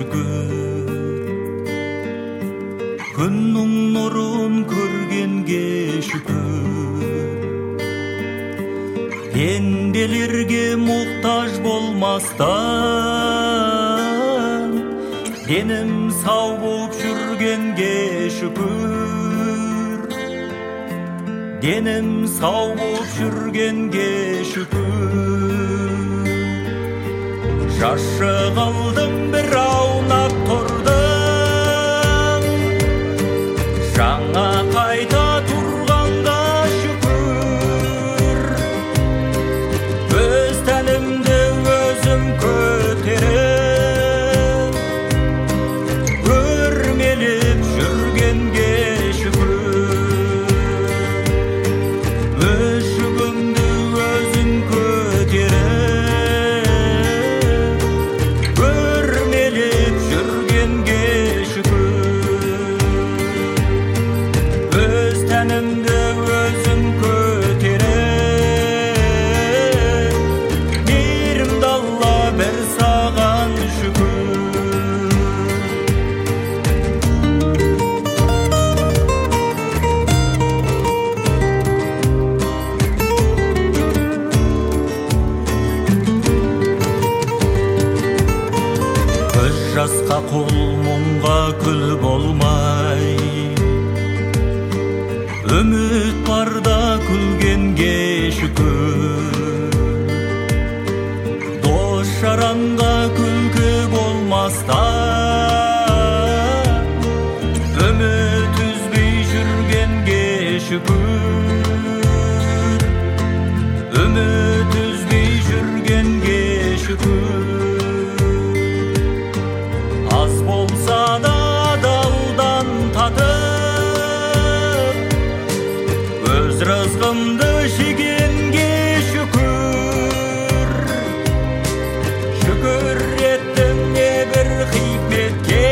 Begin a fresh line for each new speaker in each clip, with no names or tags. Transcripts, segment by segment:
şükür, күннің нұрын көргенге şükür, пенделерге мұқтаж болмастан, денім сау болып жүргенге şükür, денім сау болып жүргенге şükür. Жашы қалдым бір аунап тұрдым, жаңа қайта тұрғанға шүкір. Өз тәнімді өзім көтеріп, өрмелеп жүргенге шүкір. Өз жүгімді өзім көтеріп, тәнімді өзім көтеріп, мейірімді Алла бір саған шүкір. Көз жасқа қол мұңға күл болмай, үміт барда күлгенге шүкір. Дос жаранға күлкі болмастан, үміт үзбей жүргенге шүкір. Үміт үзбей жүргенге шүкір. Аз болса да адалдан татып, өз рызқымды жегенге шүкір. Шүкір еттім небір хикметке,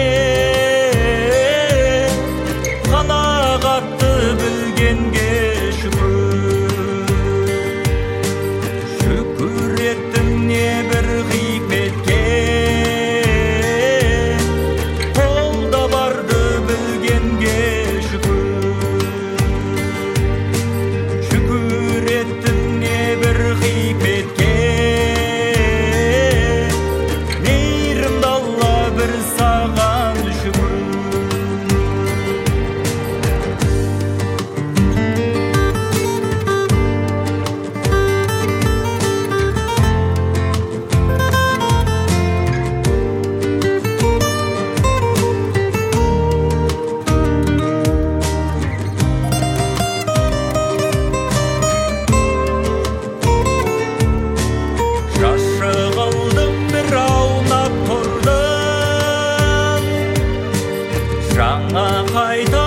қанағатты білгенге шүкір. Шүкір еттім небір хикметке, қолда барды білгенге шүкір. Şükür ettim ne bir hikmetke, meyrimde Allah bir sağan şükür. Жаңа қайта